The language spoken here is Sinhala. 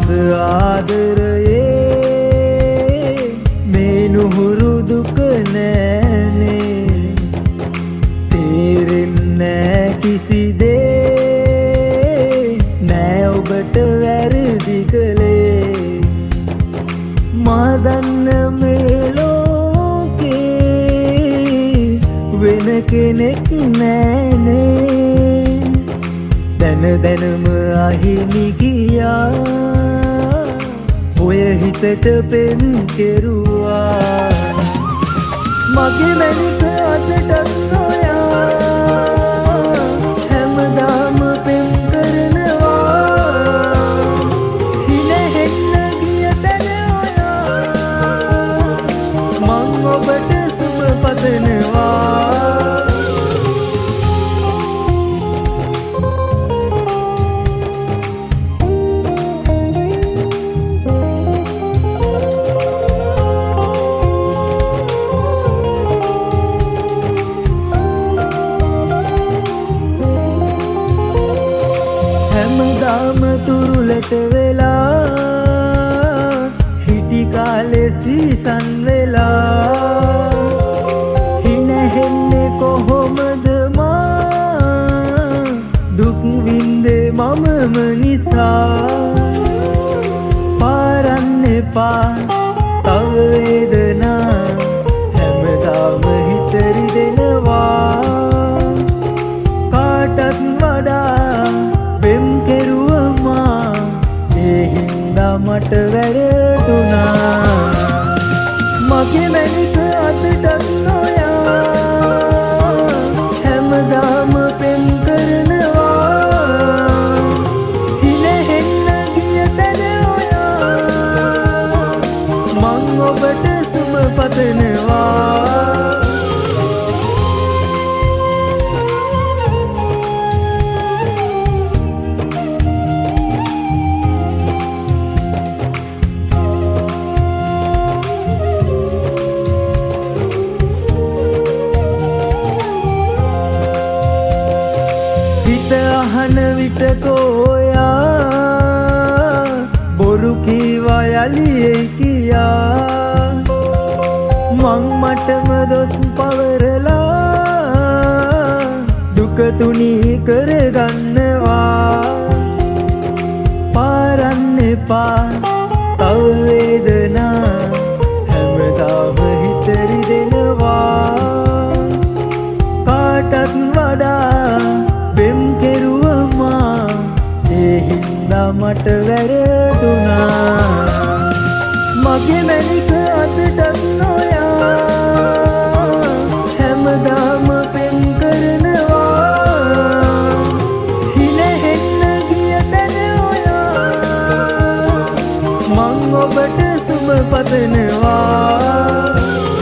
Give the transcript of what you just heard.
ආදරයේ මේ නුහුරු දුක නෑනේ තේරෙන්නේ කිසි දේ නෑ ඔබට වැරදි කළේ මා දන්න මේ ලෝකේ වෙන කෙනෙක් නෑනේ දැන දැනම අහිමි ගියා ඔය හිතට පෙන් කෙරුවා මගේ මැනික අතටත් නොයා හැමදාම පෙම් කරනවා හිනෙහෙන්න ගිය තැන ඔයා මං ඔබට සුබ පතනවා හැමදාම තුරුලට වෙලා හිටි කාලේ සීසන් වෙලා හිනෙහෙන්නේ කොහොමද මා දුක් විඳේ මමම නිසා පාරන්න එපා තව වේදනා හැමදාම හිත රිදෙනවා කාටත් වඩා පෙම් කෙරුවමා ඒ හින්දා මට වැරදුනා මගේ මැනික අතටත් නොයා හැමදාම පෙම් කරනවා හිනෙහෙන්න ගිය තැන ඔයා මං ඔබට සුබ පතනවා හිත අහන විට කෝයා බොරු කීවා යලියේ කියා මං මටම දොස් පවරලා දුක තුනී කරගන්නවා පාරන්න එපා තව වේදනා හැමදාම හිත රිදෙනවා කාටත් වඩා පෙම් කෙරුවමා ඒ හින්දා මට වැරදුනා මගේ මැනික අතටත් නොයා හැමදාම පෙම් කරනවා හිනෙහෙන්න ගිය තැන ඔයා මං ඔබට සුබ පතනවා